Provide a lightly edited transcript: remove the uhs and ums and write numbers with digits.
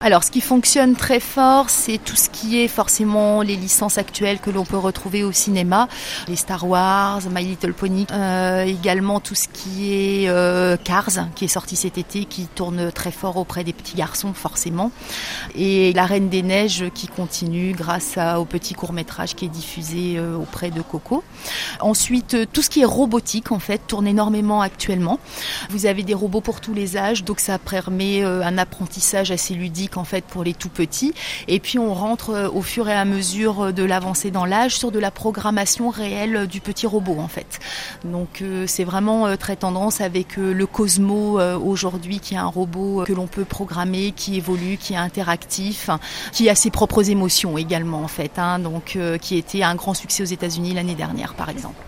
Alors, ce qui fonctionne très fort, c'est tout ce qui est forcément les licences actuelles que l'on peut retrouver au cinéma, les Star Wars, My Little Pony, également tout ce qui est Cars, qui est sorti cet été, qui tourne très fort auprès des petits garçons forcément, et La Reine des Neiges qui continue grâce au petit court-métrage qui est diffusé auprès de Coco. Ensuite, tout ce qui est robotique en fait tourne énormément actuellement. Vous avez des robots pour tous les âges, donc ça permet un apprentissage assez ludique en fait pour les tout petits, et puis on rentre au fur et à mesure de l'avancée dans l'âge sur de la programmation réelle du petit robot en fait. Donc c'est vraiment très tendance avec le Cosmo aujourd'hui, qui est un robot que l'on peut programmer, qui évolue, qui est interactif, qui a ses propres émotions également en fait, donc qui était un grand succès aux États-Unis l'année dernière par exemple.